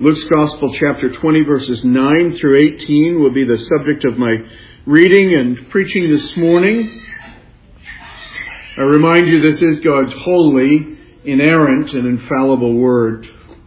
Luke's Gospel, chapter 20, verses 9 through 18 will be the subject of my reading and preaching this morning. I remind you this is God's holy, inerrant, and infallible word.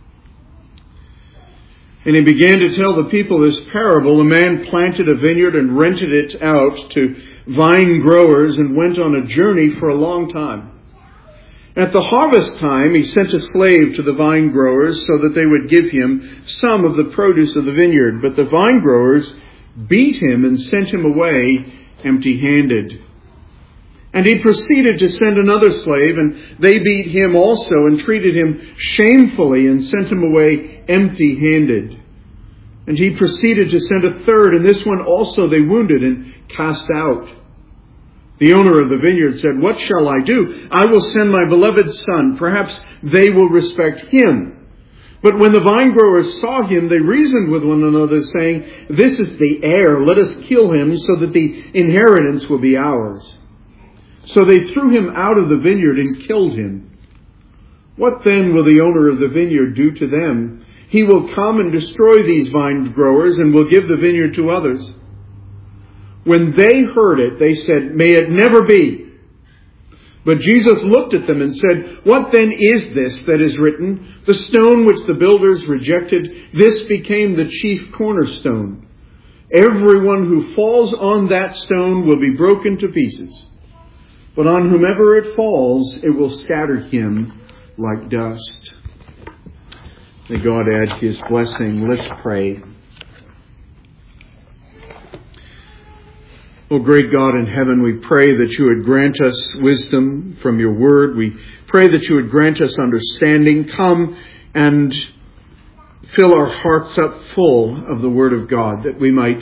And he began to tell the people this parable. A man planted a vineyard and rented it out to vine growers and went on a journey for a long time. At the harvest time, he sent a slave to the vine growers so that they would give him some of the produce of the vineyard. But the vine growers beat him and sent him away empty-handed. And he proceeded to send another slave, and they beat him also and treated him shamefully and sent him away empty-handed. And he proceeded to send a third, and this one also they wounded and cast out. The owner of the vineyard said, "What shall I do? I will send my beloved son. Perhaps they will respect him." But when the vine growers saw him, they reasoned with one another, saying, "This is the heir. Let us kill him so that the inheritance will be ours." So they threw him out of the vineyard and killed him. What then will the owner of the vineyard do to them? He will come and destroy these vine growers and will give the vineyard to others. When they heard it, they said, "May it never be." But Jesus looked at them and said, "What then is this that is written? The stone which the builders rejected, this became the chief cornerstone. Everyone who falls on that stone will be broken to pieces. But on whomever it falls, it will scatter him like dust." May God add his blessing. Let's pray. Oh, great God in heaven, we pray that you would grant us wisdom from your word. We pray that you would grant us understanding. Come and fill our hearts up full of the word of God, that we might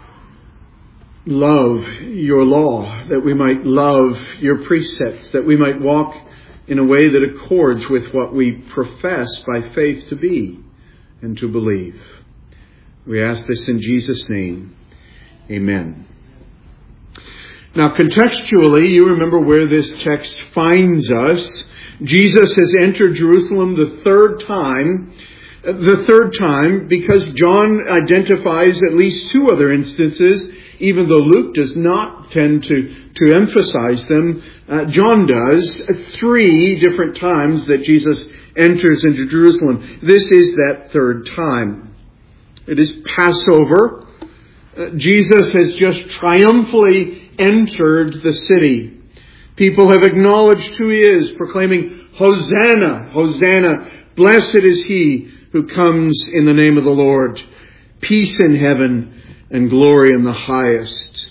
love your law, that we might love your precepts, that we might walk in a way that accords with what we profess by faith to be and to believe. We ask this in Jesus' name. Amen. Now, contextually, you remember where this text finds us. Jesus has entered Jerusalem the third time because John identifies at least two other instances, even though Luke does not tend to emphasize them. John does. 3 different times that Jesus enters into Jerusalem. This is that third time. It is Passover. Jesus has just triumphantly entered the city. People have acknowledged who he is, proclaiming, "Hosanna, Hosanna, blessed is he who comes in the name of the Lord. Peace in heaven and glory in the highest."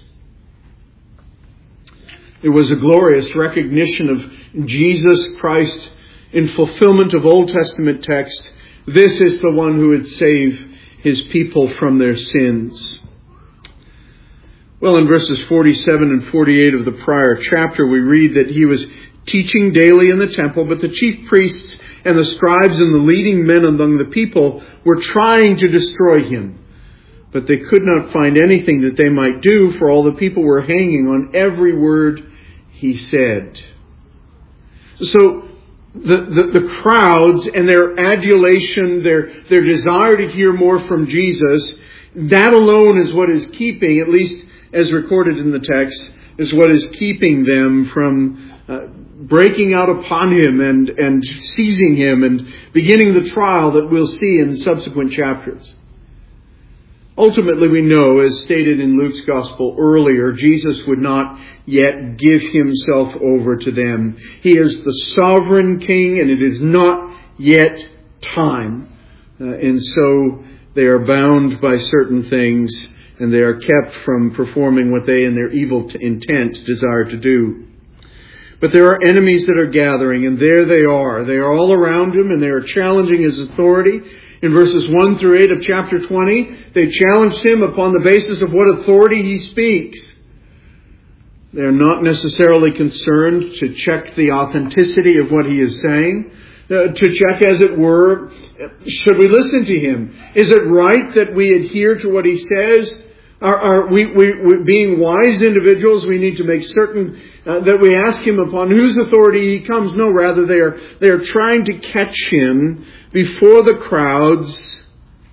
It was a glorious recognition of Jesus Christ in fulfillment of Old Testament text. This is the one who would save his people from their sins. Well, in verses 47 and 48 of the prior chapter, we read that he was teaching daily in the temple, but the chief priests and the scribes and the leading men among the people were trying to destroy him. But they could not find anything that they might do, for all the people were hanging on every word he said. So the crowds and their adulation, their desire to hear more from Jesus, that alone is what is keeping, at least as recorded in the text, is what is keeping them from breaking out upon him and seizing him and beginning the trial that we'll see in subsequent chapters. Ultimately, we know, as stated in Luke's Gospel earlier, Jesus would not yet give himself over to them. He is the sovereign king, and it is not yet time. And so they are bound by certain things, and they are kept from performing what they in their evil intent desire to do. But there are enemies that are gathering, and there they are. They are all around him, and they are challenging his authority. In verses 1 through 8 of chapter 20, they challenged him upon the basis of what authority he speaks. They are not necessarily concerned to check the authenticity of what he is saying, to check, as it were, should we listen to him? Is it right that we adhere to what he says? Are we being wise individuals? We need to make certain that we ask him upon whose authority he comes. No, rather they are trying to catch him before the crowds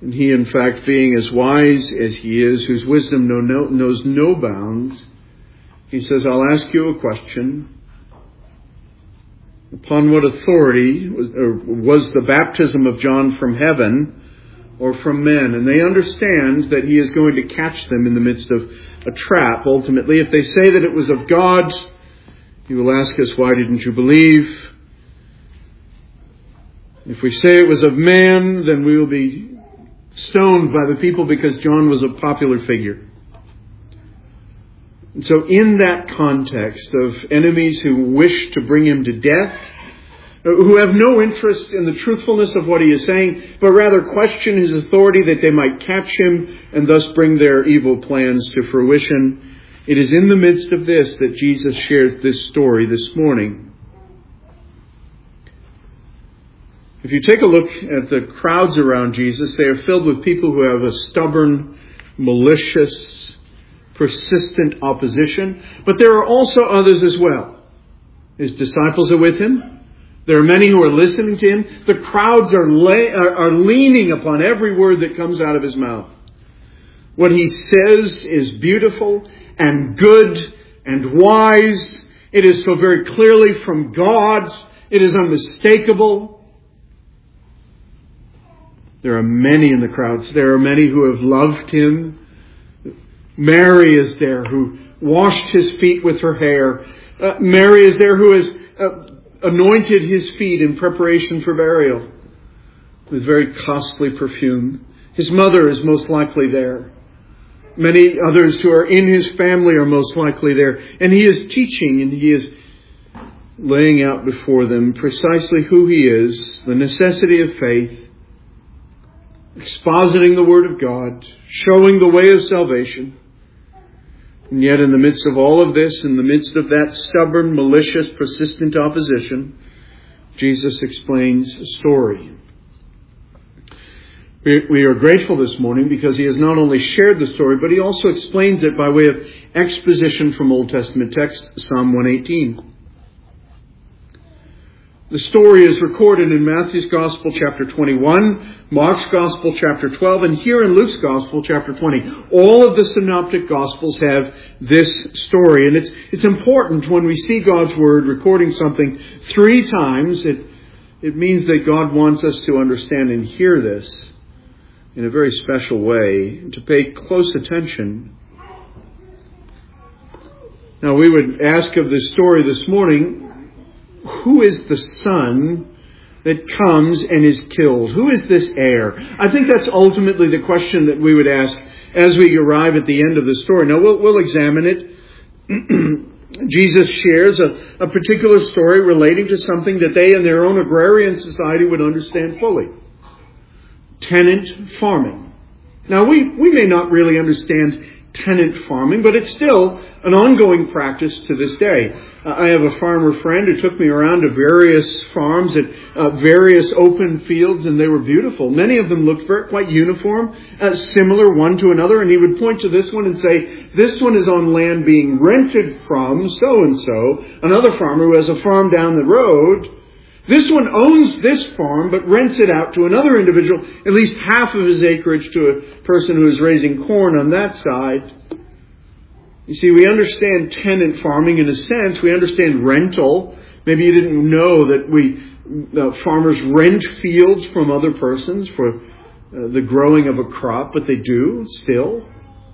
And he, in fact, being as wise as he is, whose wisdom knows no bounds, he says, I'll ask you a question. Upon what authority was the baptism of John from heaven or from men? And they understand that he is going to catch them in the midst of a trap, ultimately. If they say that it was of God, he will ask us, why didn't you believe? If we say it was of man, then we will be stoned by the people because John was a popular figure. And so in that context of enemies who wish to bring him to death, who have no interest in the truthfulness of what he is saying, but rather question his authority that they might catch him and thus bring their evil plans to fruition, it is in the midst of this that Jesus shares this story this morning. If you take a look at the crowds around Jesus, they are filled with people who have a stubborn, malicious, persistent opposition. But there are also others as well. His disciples are with him. There are many who are listening to him. The crowds are leaning upon every word that comes out of his mouth. What he says is beautiful and good and wise. It is so very clearly from God. It is unmistakable. There are many in the crowds. There are many who have loved him. Mary is there, who washed his feet with her hair. Mary is there, who has anointed his feet in preparation for burial with very costly perfume. His mother is most likely there. Many others who are in his family are most likely there. And he is teaching, and he is laying out before them precisely who he is, the necessity of faith, expositing the Word of God, showing the way of salvation. And yet in the midst of all of this, in the midst of that stubborn, malicious, persistent opposition, Jesus explains a story. We are grateful this morning because he has not only shared the story, but he also explains it by way of exposition from Old Testament text, Psalm 118. The story is recorded in Matthew's Gospel, chapter 21, Mark's Gospel, chapter 12, and here in Luke's Gospel, chapter 20. All of the synoptic Gospels have this story, and it's important when we see God's Word recording something 3 times. It means that God wants us to understand and hear this in a very special way, and to pay close attention. Now, we would ask of this story this morning, who is the son that comes and is killed? Who is this heir? I think that's ultimately the question that we would ask as we arrive at the end of the story. Now, we'll examine it. Jesus shares a particular story relating to something that they in their own agrarian society would understand fully. Tenant farming. Now, we may not really understand tenant farming, but it's still an ongoing practice to this day. I have a farmer friend who took me around to various farms at various open fields, and they were beautiful. Many of them looked quite uniform, similar one to another, and he would point to this one and say, this one is on land being rented from so-and-so, another farmer who has a farm down the road. This one owns this farm, but rents it out to another individual, at least half of his acreage to a person who is raising corn on that side. You see, we understand tenant farming in a sense. We understand rental. Maybe you didn't know that farmers rent fields from other persons for the growing of a crop, but they do still.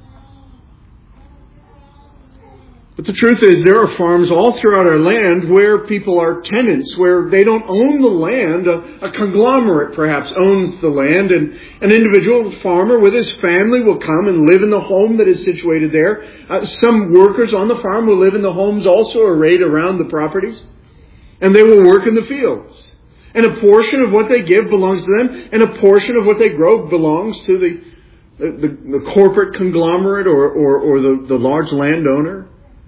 But the truth is, there are farms all throughout our land where people are tenants, where they don't own the land. A conglomerate perhaps owns the land, and an individual farmer with his family will come and live in the home that is situated there. Some workers on the farm will live in the homes also arrayed around the properties, and they will work in the fields. And a portion of what they give belongs to them, and a portion of what they grow belongs to the corporate conglomerate or the large landowner.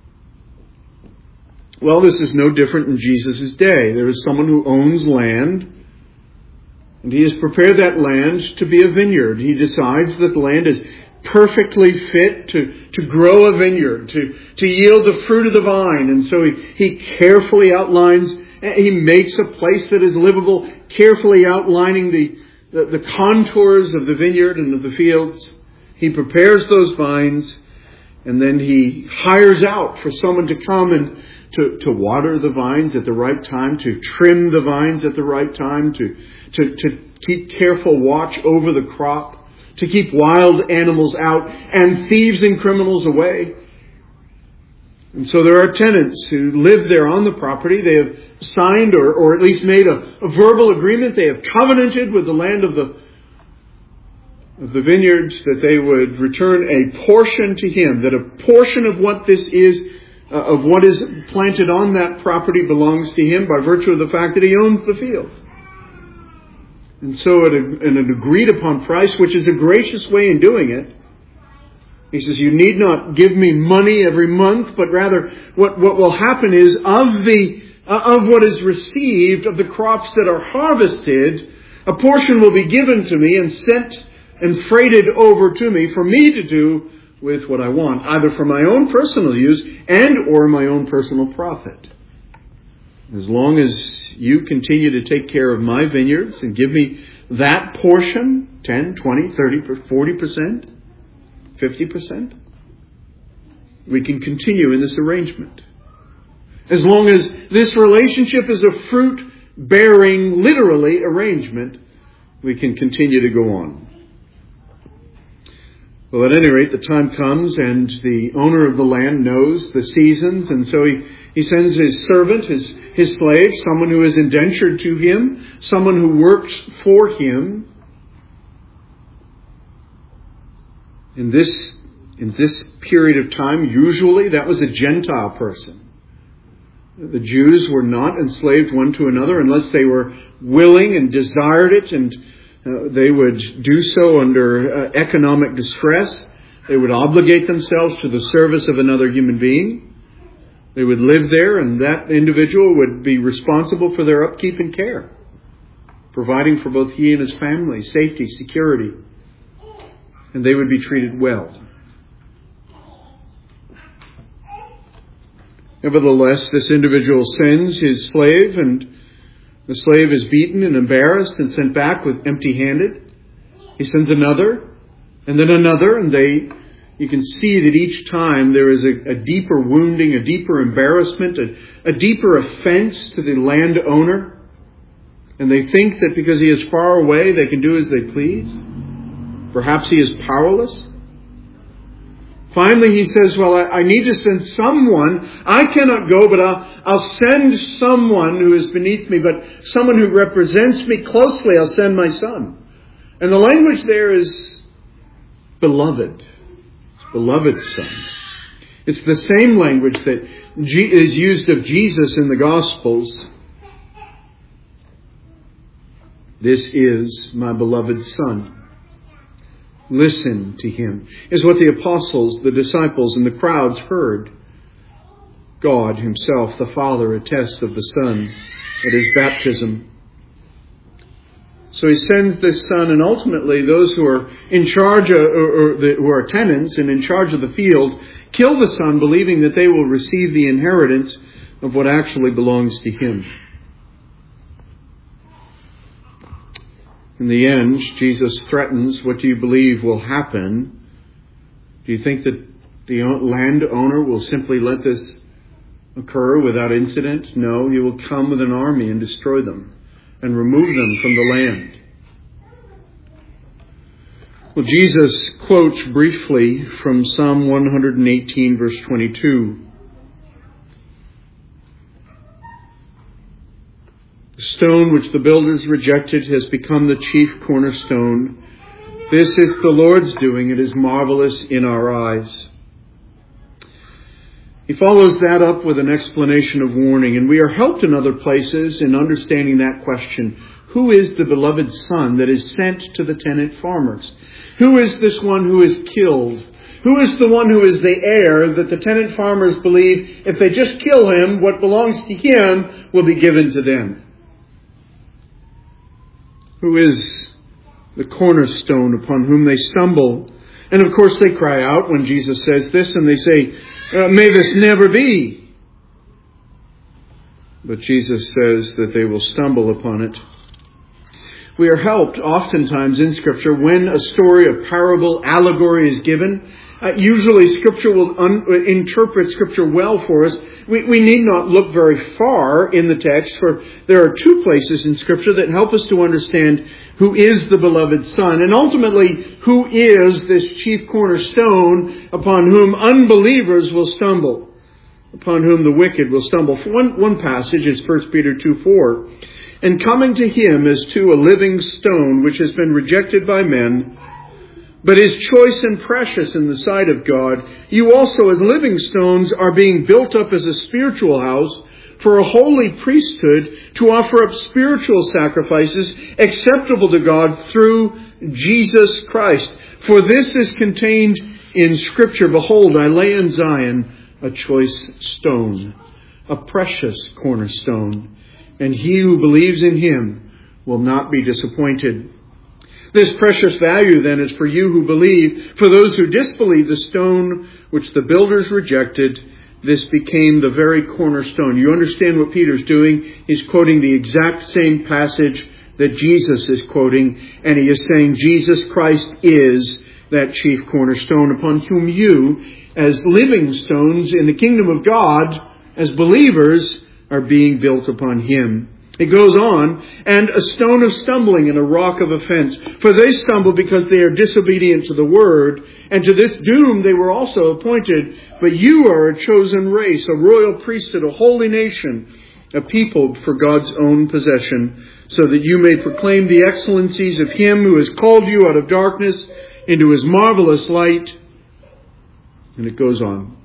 Well, this is no different in Jesus' day. There is someone who owns land, and he has prepared that land to be a vineyard. He decides that the land is perfectly fit to grow a vineyard, to yield the fruit of the vine. And so he carefully outlines, he makes a place that is livable, carefully outlining the contours of the vineyard and of the fields. He prepares those vines, and then he hires out for someone to come and to water the vines at the right time, to trim the vines at the right time, to keep careful watch over the crop, to keep wild animals out and thieves and criminals away. And so there are tenants who live there on the property. They have signed or at least made a verbal agreement. They have covenanted with the land of the vineyards that they would return a portion to him, that a portion of what this is, of what is planted on that property belongs to him by virtue of the fact that he owns the field. And so at an agreed upon price, which is a gracious way in doing it, he says, you need not give me money every month, but rather what will happen is of what is received, of the crops that are harvested, a portion will be given to me and sent and freighted over to me for me to do with what I want, either for my own personal use and or my own personal profit. As long as you continue to take care of my vineyards and give me that portion, 10, 20, 30, 40%, 50%, we can continue in this arrangement. As long as this relationship is a fruit-bearing, literally, arrangement, we can continue to go on. Well, at any rate, the time comes and the owner of the land knows the seasons, and so he sends his servant, his slave, someone who is indentured to him, someone who works for him. In this period of time, usually that was a Gentile person. The Jews were not enslaved one to another unless they were willing and desired it, and they would do so under economic distress. They would obligate themselves to the service of another human being. They would live there, and that individual would be responsible for their upkeep and care, providing for both he and his family safety, security, and they would be treated well. Nevertheless, this individual sends his slave, and the slave is beaten and embarrassed and sent back with empty-handed. He sends another, and then another, and you can see that each time there is a deeper wounding, a deeper embarrassment, a deeper offense to the landowner. And they think that because he is far away, they can do as they please. Perhaps he is powerless. Finally, he says, well, I need to send someone. I cannot go, but I'll send someone who is beneath me, but someone who represents me closely. I'll send my son. And the language there is beloved. It's beloved son. It's the same language that is used of Jesus in the Gospels. This is my beloved son. Listen to him, is what the apostles, the disciples, and the crowds heard. God himself, the Father, attests of the Son at his baptism. So he sends this son, and ultimately those who are in charge, who are tenants and in charge of the field, kill the son, believing that they will receive the inheritance of what actually belongs to him. In the end, Jesus threatens, what do you believe will happen? Do you think that the landowner will simply let this occur without incident? No, he will come with an army and destroy them and remove them from the land. Well, Jesus quotes briefly from Psalm 118, verse 22. The stone which the builders rejected has become the chief cornerstone. This is the Lord's doing. It is marvelous in our eyes. He follows that up with an explanation of warning, and we are helped in other places in understanding that question. Who is the beloved son that is sent to the tenant farmers? Who is this one who is killed? Who is the one who is the heir that the tenant farmers believe if they just kill him, what belongs to him will be given to them? Who is the cornerstone upon whom they stumble? And of course they cry out when Jesus says this, and they say, may this never be. But Jesus says that they will stumble upon it. We are helped oftentimes in Scripture when a story, a parable, allegory is given. Usually Scripture will interpret Scripture well for us. We need not look very far in the text, for there are two places in Scripture that help us to understand who is the beloved Son, and ultimately who is this chief cornerstone upon whom unbelievers will stumble, upon whom the wicked will stumble. One passage is 1 Peter 2:4. And coming to him as to a living stone, which has been rejected by men, but is choice and precious in the sight of God, you also as living stones are being built up as a spiritual house for a holy priesthood to offer up spiritual sacrifices acceptable to God through Jesus Christ. For this is contained in Scripture, behold, I lay in Zion a choice stone, a precious cornerstone, and he who believes in him will not be disappointed. This precious value then is for you who believe. For those who disbelieve, the stone which the builders rejected, this became the very cornerstone. You understand what Peter's doing? He's quoting the exact same passage that Jesus is quoting, and he is saying Jesus Christ is that chief cornerstone upon whom you, as living stones in the kingdom of God, as believers, are being built upon him. It goes on, and a stone of stumbling and a rock of offense. For they stumble because they are disobedient to the word, and to this doom they were also appointed. But you are a chosen race, a royal priesthood, a holy nation, a people for God's own possession, so that you may proclaim the excellencies of him who has called you out of darkness into his marvelous light. And it goes on.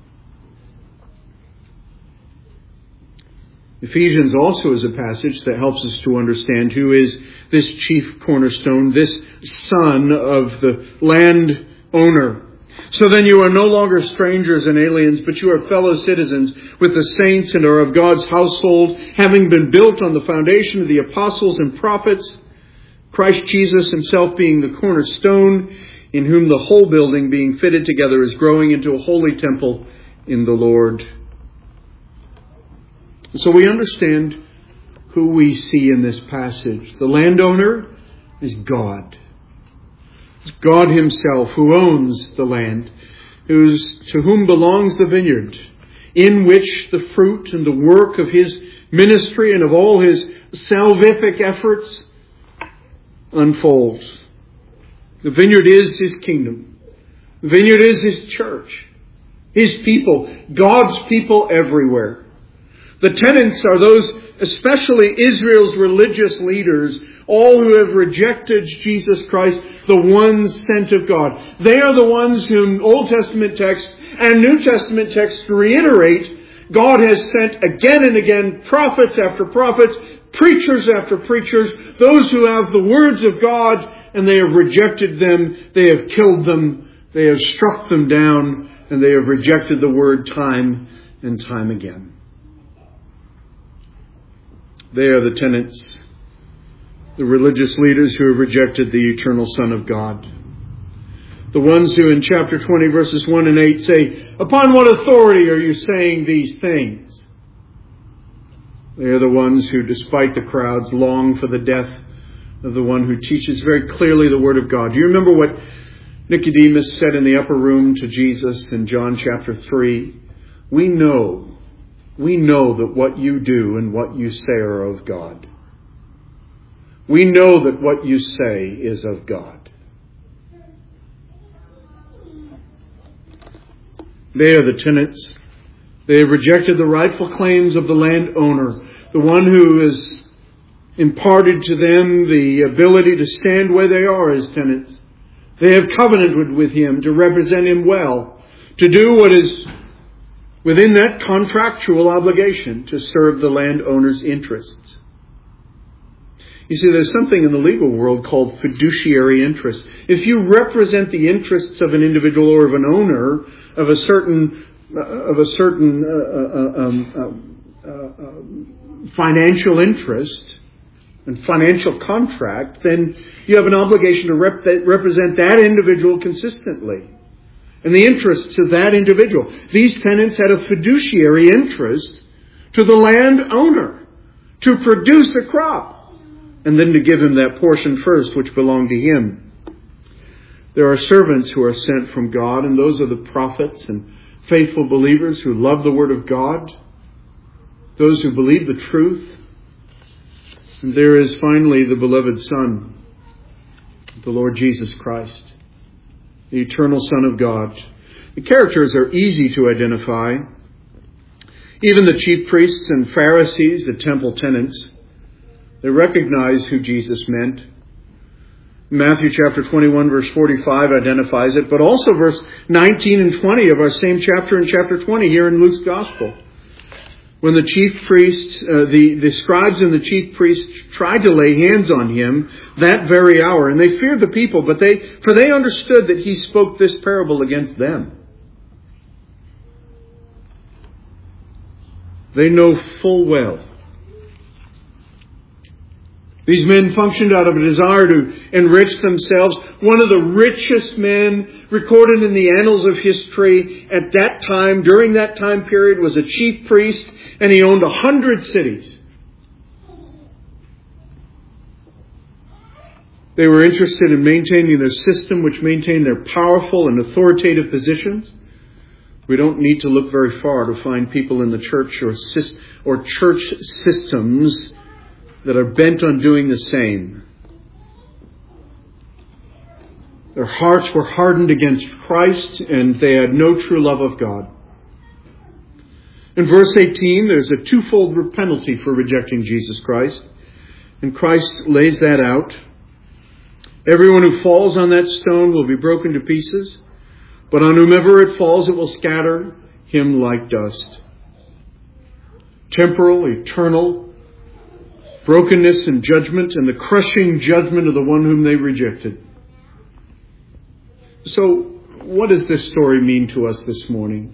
Ephesians also is a passage that helps us to understand who is this chief cornerstone, this son of the landowner. So then you are no longer strangers and aliens, but you are fellow citizens with the saints and are of God's household, having been built on the foundation of the apostles and prophets, Christ Jesus himself being the cornerstone, in whom the whole building being fitted together is growing into a holy temple in the Lord. So we understand who we see in this passage. The landowner is God. It's God himself who owns the land, to whom belongs the vineyard, in which the fruit and the work of his ministry and of all his salvific efforts unfolds. The vineyard is his kingdom. The vineyard is his church, his people, God's people everywhere. The tenants are those, especially Israel's religious leaders, all who have rejected Jesus Christ, the one sent of God. They are the ones whom Old Testament texts and New Testament texts reiterate God has sent again and again prophets after prophets, preachers after preachers, those who have the words of God, and they have rejected them, they have killed them, they have struck them down, and they have rejected the word time and time again. They are the tenants, the religious leaders who have rejected the eternal Son of God. The ones who in chapter 20 verses 1 and 8 say, upon what authority are you saying these things? They are the ones who, despite the crowds, long for the death of the one who teaches very clearly the Word of God. Do you remember what Nicodemus said in the upper room to Jesus in John chapter 3? We know that what you do and what you say are of God. We know that what you say is of God. They are the tenants. They have rejected the rightful claims of the landowner, the one who has imparted to them the ability to stand where they are as tenants. They have covenanted with him to represent him well, to do what is within that contractual obligation to serve the landowner's interests. You see, there's something in the legal world called fiduciary interest. If you represent the interests of an individual or of an owner of a certain financial interest and financial contract, then you have an obligation to represent that individual consistently and the interests of that individual. These tenants had a fiduciary interest to the landowner to produce a crop. and then to give him that portion first which belonged to him. There are servants who are sent from God, and those are the prophets and faithful believers who love the Word of God, those who believe the truth. And there is finally the beloved Son, the Lord Jesus Christ, the eternal Son of God. The characters are easy to identify. Even the chief priests and Pharisees, the temple tenants, they recognize who Jesus meant. Matthew chapter 21 verse 45 identifies it, but also verse 19 and 20 of our same chapter in chapter 20 here in Luke's Gospel. When the chief priests, the scribes and the chief priests tried to lay hands on him that very hour, and they feared the people, for they understood that he spoke this parable against them. They know full well. These men functioned out of a desire to enrich themselves. One of the richest men recorded in the annals of history at that time, during that time period, was a chief priest, and he owned 100 cities. They were interested in maintaining their system, which maintained their powerful and authoritative positions. We don't need to look very far to find people in the church or church systems that are bent on doing the same. Their hearts were hardened against Christ, and they had no true love of God. In verse 18, there's a twofold penalty for rejecting Jesus Christ, and Christ lays that out. Everyone who falls on that stone will be broken to pieces, but on whomever it falls, it will scatter him like dust. Temporal, eternal brokenness and judgment, and the crushing judgment of the one whom they rejected. So, what does this story mean to us this morning?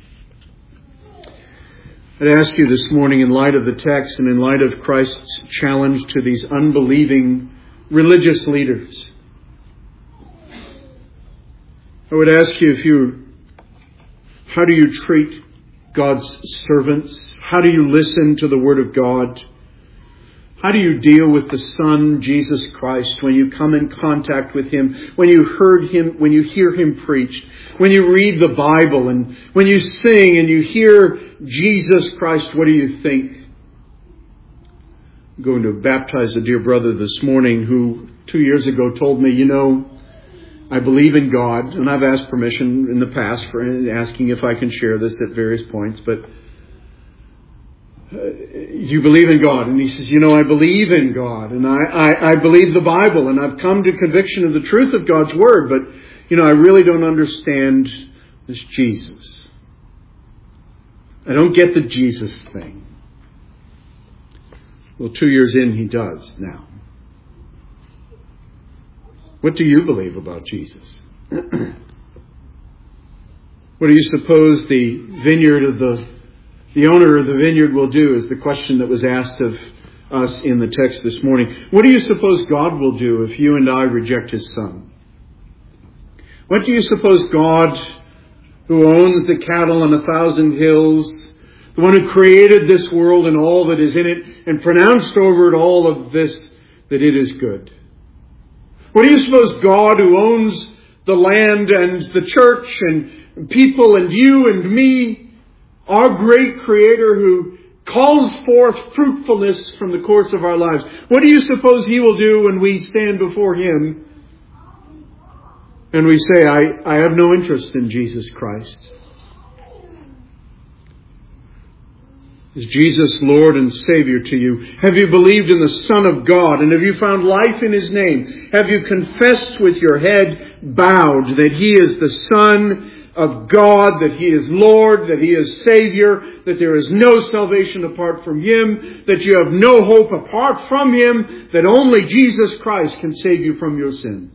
I'd ask you this morning, in light of the text and in light of Christ's challenge to these unbelieving religious leaders, I would ask you, how do you treat God's servants? How do you listen to the Word of God? How do you deal with the Son, Jesus Christ, when you come in contact with Him, when you hear Him preached, when you read the Bible, and when you sing and you hear Jesus Christ, what do you think? I'm going to baptize a dear brother this morning who 2 years ago told me, I believe in God, and I've asked permission in the past for asking if I can share this at various points, but you believe in God? And he says, I believe in God, and I believe the Bible, and I've come to conviction of the truth of God's Word, but, I really don't understand this Jesus. I don't get the Jesus thing. Well, 2 years in, he does now. What do you believe about Jesus? What do you suppose the owner of the vineyard will do, is the question that was asked of us in the text this morning. What do you suppose God will do if you and I reject His Son? What do you suppose God, who owns the cattle on 1,000 hills, the one who created this world and all that is in it, and pronounced over it all of this, that it is good? What do you suppose God, who owns the land and the church and people and you and me, our great Creator who calls forth fruitfulness from the course of our lives, what do you suppose He will do when we stand before Him and we say, I have no interest in Jesus Christ? Is Jesus Lord and Savior to you? Have you believed in the Son of God? And have you found life in His name? Have you confessed with your head bowed that He is the Son of God, that He is Lord, that He is Savior, that there is no salvation apart from Him, that you have no hope apart from Him, that only Jesus Christ can save you from your sins?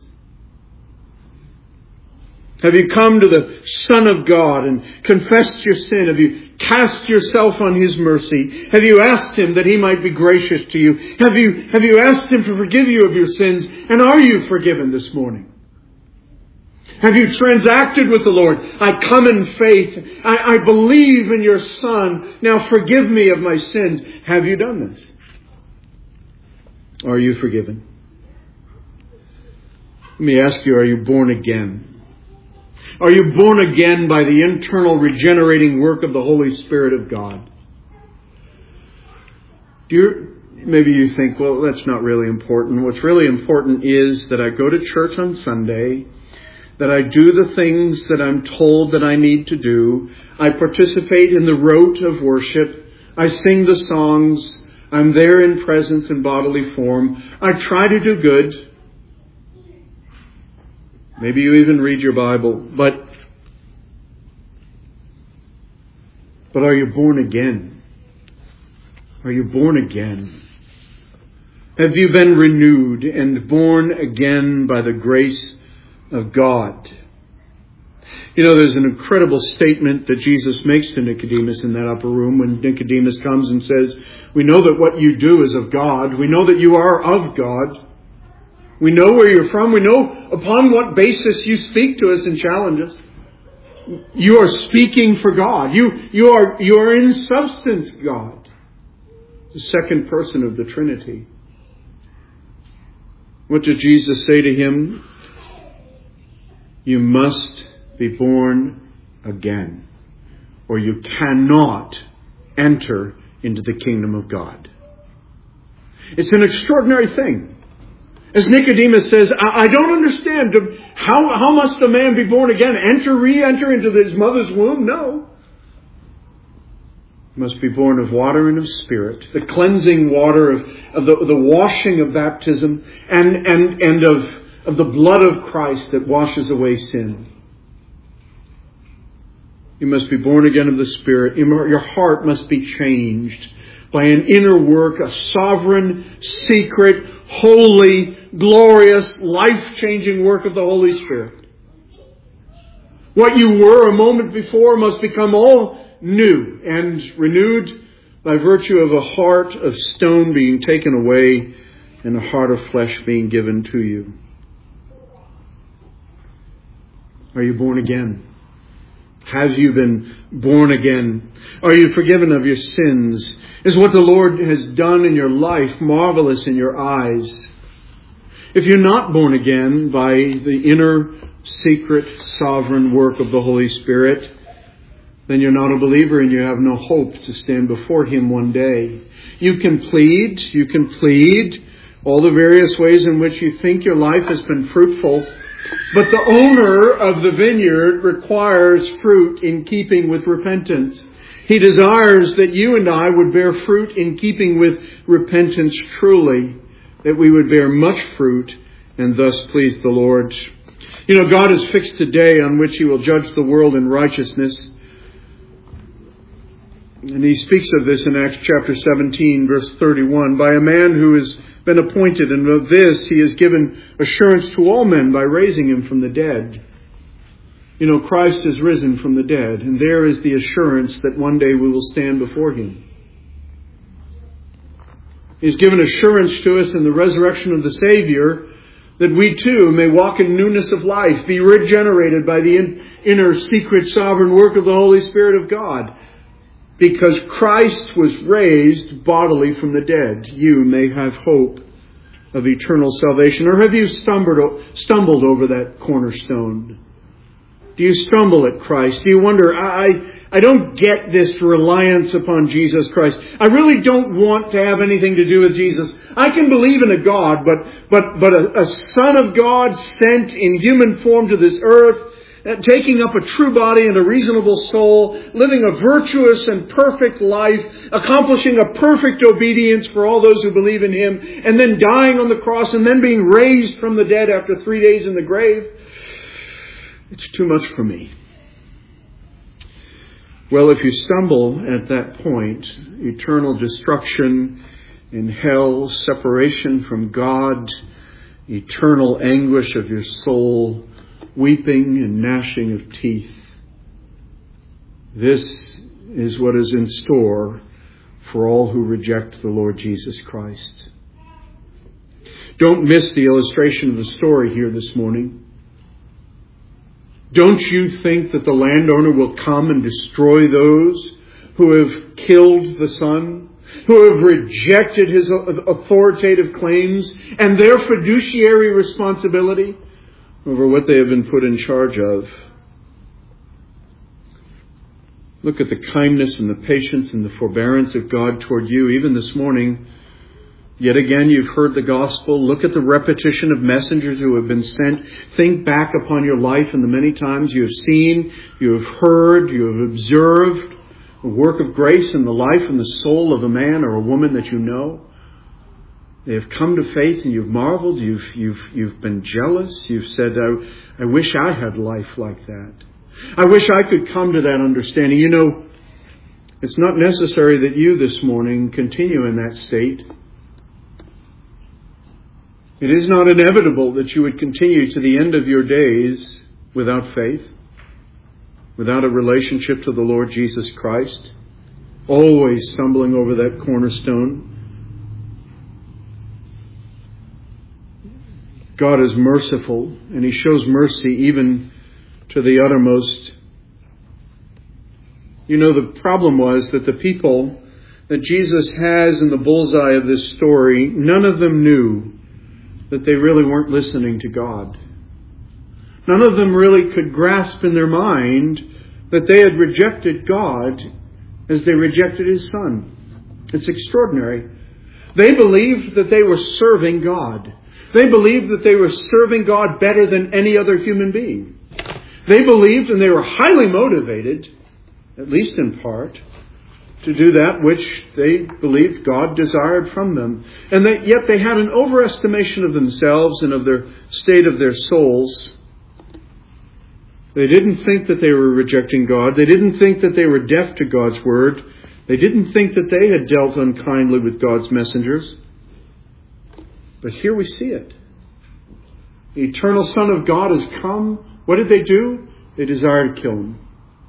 Have you come to the Son of God and confessed your sin? Have you cast yourself on His mercy? Have you asked Him that He might be gracious to you? Have you asked Him to forgive you of your sins? And are you forgiven this morning? Have you transacted with the Lord? I come in faith. I believe in your Son. Now forgive me of my sins. Have you done this? Are you forgiven? Let me ask you, are you born again? Are you born again by the internal regenerating work of the Holy Spirit of God? Maybe you think, well, that's not really important. What's really important is that I go to church on Sunday, that I do the things that I'm told that I need to do. I participate in the rote of worship. I sing the songs. I'm there in presence and bodily form. I try to do good. Maybe you even read your Bible. But are you born again? Are you born again? Have you been renewed and born again by the grace of God? You know, there's an incredible statement that Jesus makes to Nicodemus in that upper room when Nicodemus comes and says, we know that what you do is of God. We know that you are of God. We know where you're from. We know upon what basis you speak to us and challenge us. You are speaking for God. You are in substance God, the second person of the Trinity. What did Jesus say to him? You must be born again, or you cannot enter into the kingdom of God. It's an extraordinary thing. As Nicodemus says, I don't understand. How must a man be born again? Re-enter into his mother's womb? No. He must be born of water and of Spirit. The cleansing water of the washing of baptism and of the blood of Christ that washes away sin. You must be born again of the Spirit. Your heart must be changed by an inner work, a sovereign, secret, holy, glorious, life-changing work of the Holy Spirit. What you were a moment before must become all new and renewed by virtue of a heart of stone being taken away and a heart of flesh being given to you. Are you born again? Have you been born again? Are you forgiven of your sins? Is what the Lord has done in your life marvelous in your eyes? If you're not born again by the inner, secret, sovereign work of the Holy Spirit, then you're not a believer and you have no hope to stand before Him one day. You can plead all the various ways in which you think your life has been fruitful, but the owner of the vineyard requires fruit in keeping with repentance. He desires that you and I would bear fruit in keeping with repentance truly, that we would bear much fruit and thus please the Lord. You know, God has fixed a day on which He will judge the world in righteousness. And He speaks of this in Acts chapter 17, verse 31, by a man who has been appointed, and of this He has given assurance to all men by raising Him from the dead. You know, Christ has risen from the dead, and there is the assurance that one day we will stand before Him. He's given assurance to us in the resurrection of the Savior that we too may walk in newness of life, be regenerated by the inner secret sovereign work of the Holy Spirit of God. Because Christ was raised bodily from the dead, you may have hope of eternal salvation. Or have you stumbled over that cornerstone? Do you stumble at Christ? Do you wonder, I don't get this reliance upon Jesus Christ. I really don't want to have anything to do with Jesus. I can believe in a God, but a Son of God sent in human form to this earth, taking up a true body and a reasonable soul, living a virtuous and perfect life, accomplishing a perfect obedience for all those who believe in Him, and then dying on the cross and then being raised from the dead after 3 days in the grave. It's too much for me. Well, if you stumble at that point, eternal destruction in hell, separation from God, eternal anguish of your soul, weeping and gnashing of teeth. This is what is in store for all who reject the Lord Jesus Christ. Don't miss the illustration of the story here this morning. Don't you think that the landowner will come and destroy those who have killed the son, who have rejected His authoritative claims and their fiduciary responsibility over what they have been put in charge of. Look at the kindness and the patience and the forbearance of God toward you. Even this morning, yet again, you've heard the gospel. Look at the repetition of messengers who have been sent. Think back upon your life and the many times you have seen, you have heard, you have observed the work of grace in the life and the soul of a man or a woman that you know. They have come to faith and you've marveled. You've been jealous. You've said, I wish I had life like that. I wish I could come to that understanding. You know, it's not necessary that you this morning continue in that state. It is not inevitable that you would continue to the end of your days without faith, without a relationship to the Lord Jesus Christ, always stumbling over that cornerstone. God is merciful, and He shows mercy even to the uttermost. You know, the problem was that the people that Jesus has in the bullseye of this story, none of them knew that they really weren't listening to God. None of them really could grasp in their mind that they had rejected God as they rejected His Son. It's extraordinary. They believed that they were serving God. They believed that they were serving God better than any other human being. They believed, and they were highly motivated, at least in part, to do that which they believed God desired from them. And yet they had an overestimation of themselves and of their state of their souls. They didn't think that they were rejecting God. They didn't think that they were deaf to God's word. They didn't think that they had dealt unkindly with God's messengers. But here we see it. The eternal Son of God has come. What did they do? They desired to kill Him.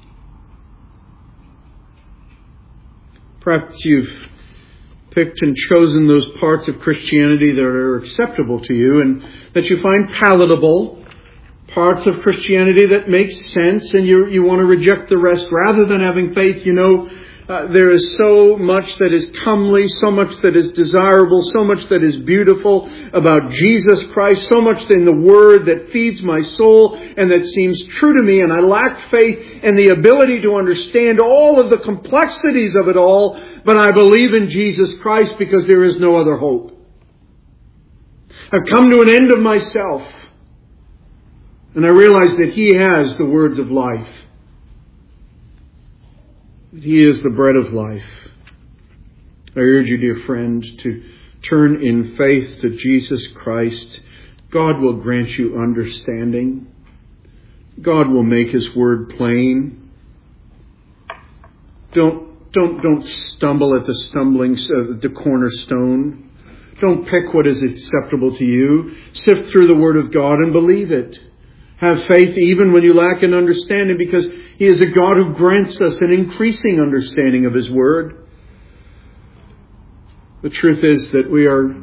Perhaps you've picked and chosen those parts of Christianity that are acceptable to you and that you find palatable, parts of Christianity that make sense, and you want to reject the rest rather than having faith. You know, there is so much that is comely, so much that is desirable, so much that is beautiful about Jesus Christ, so much in the Word that feeds my soul and that seems true to me, and I lack faith and the ability to understand all of the complexities of it all, but I believe in Jesus Christ because there is no other hope. I've come to an end of myself, and I realize that He has the words of life. He is the bread of life. I urge you, dear friend, to turn in faith to Jesus Christ. God will grant you understanding. God will make His word plain. Don't stumble at the cornerstone. Don't pick what is acceptable to you. Sift through the word of God and believe it. Have faith even when you lack an understanding, because He is a God who grants us an increasing understanding of His Word. The truth is that we are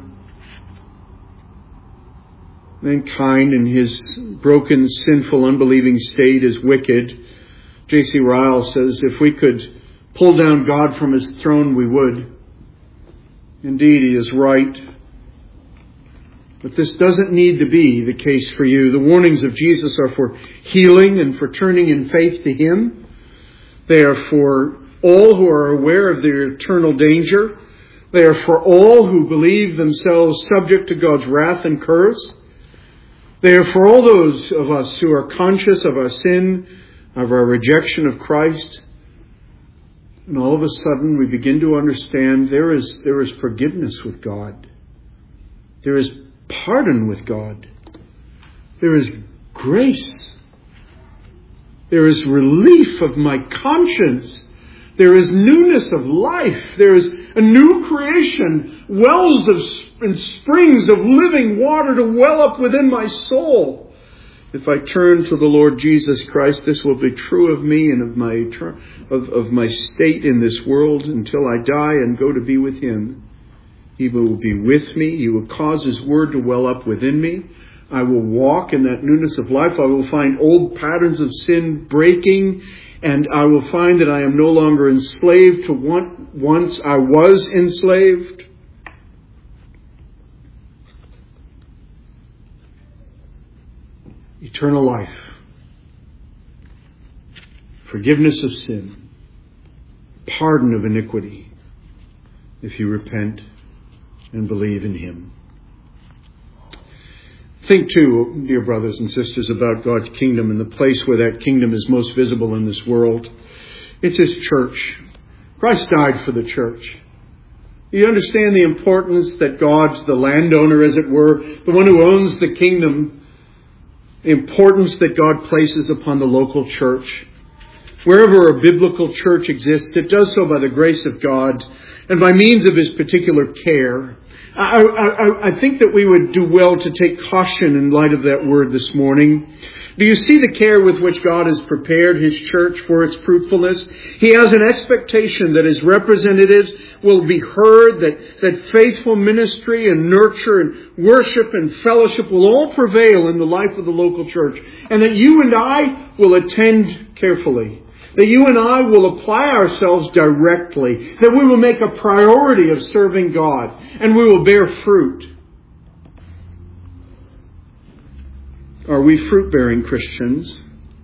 mankind in his broken, sinful, unbelieving state is wicked. J.C. Ryle says, if we could pull down God from His throne, we would. Indeed, he is right. But this doesn't need to be the case for you. The warnings of Jesus are for healing and for turning in faith to Him. They are for all who are aware of their eternal danger. They are for all who believe themselves subject to God's wrath and curse. They are for all those of us who are conscious of our sin, of our rejection of Christ. And all of a sudden we begin to understand there is forgiveness with God. There is pardon with God. There is grace. There is relief of my conscience. There is newness of life. There is a new creation. Wells and springs of living water to well up within my soul. If I turn to the Lord Jesus Christ, this will be true of me and of my state in this world until I die and go to be with Him. He will be with me. He will cause His word to well up within me. I will walk in that newness of life. I will find old patterns of sin breaking, and I will find that I am no longer enslaved to what once I was enslaved. Eternal life. Forgiveness of sin. Pardon of iniquity. If you repent and believe in Him. Think too, dear brothers and sisters, about God's kingdom and the place where that kingdom is most visible in this world. It's His church. Christ died for the church. You understand the importance that God's the landowner, as it were, the one who owns the kingdom, the importance that God places upon the local church. Wherever a biblical church exists, it does so by the grace of God and by means of His particular care. I think that we would do well to take caution in light of that word this morning. Do you see the care with which God has prepared His church for its fruitfulness? He has an expectation that His representatives will be heard, that faithful ministry and nurture and worship and fellowship will all prevail in the life of the local church, and that you and I will attend carefully. That you and I will apply ourselves directly. That we will make a priority of serving God. And we will bear fruit. Are we fruit-bearing Christians?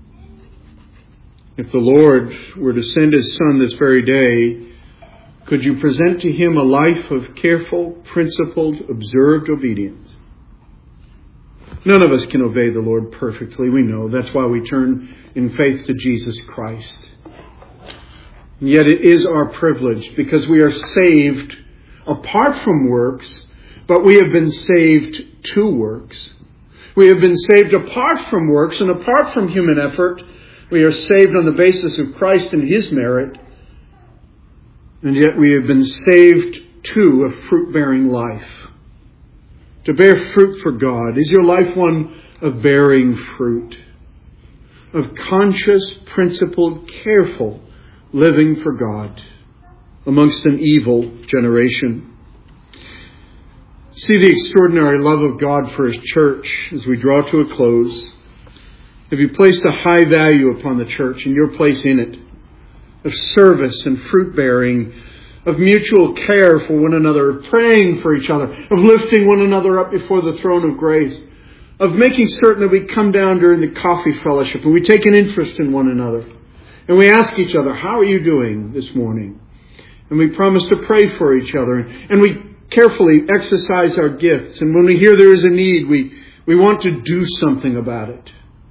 If the Lord were to send His Son this very day, could you present to Him a life of careful, principled, observed obedience? None of us can obey the Lord perfectly, we know. That's why we turn in faith to Jesus Christ. And yet it is our privilege, because we are saved apart from works, but we have been saved to works. We have been saved apart from works and apart from human effort. We are saved on the basis of Christ and His merit. And yet we have been saved to a fruit-bearing life. To bear fruit for God. Is your life one of bearing fruit? Of conscious, principled, careful living for God amongst an evil generation? See the extraordinary love of God for His church as we draw to a close. Have you placed a high value upon the church and your place in it? Of service and fruit-bearing, of mutual care for one another, of praying for each other, of lifting one another up before the throne of grace, of making certain that we come down during the coffee fellowship and we take an interest in one another. And we ask each other, how are you doing this morning? And we promise to pray for each other. And we carefully exercise our gifts. And when we hear there is a need, we want to do something about it.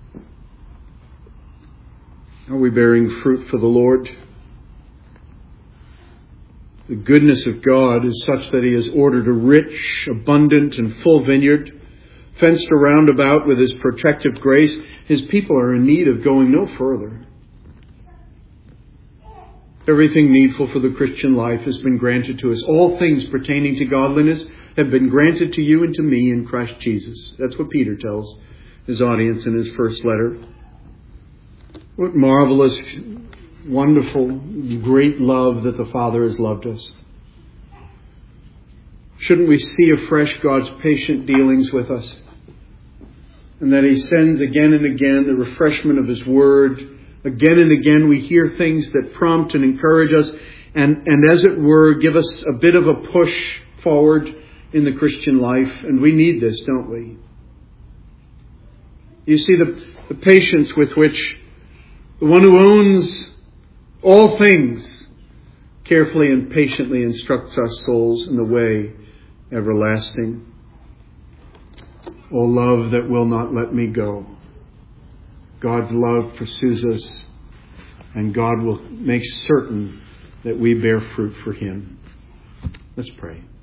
Are we bearing fruit for the Lord? The goodness of God is such that He has ordered a rich, abundant, and full vineyard, fenced around about with His protective grace. His people are in need of going no further. Everything needful for the Christian life has been granted to us. All things pertaining to godliness have been granted to you and to me in Christ Jesus. That's what Peter tells his audience in his first letter. What marvelous, wonderful, great love that the Father has loved us. Shouldn't we see afresh God's patient dealings with us? And that He sends again and again the refreshment of His Word. Again and again we hear things that prompt and encourage us and as it were, give us a bit of a push forward in the Christian life. And we need this, don't we? You see the patience with which the one who owns all things carefully and patiently instructs our souls in the way everlasting. O love that will not let me go. God's love pursues us, and God will make certain that we bear fruit for Him. Let's pray.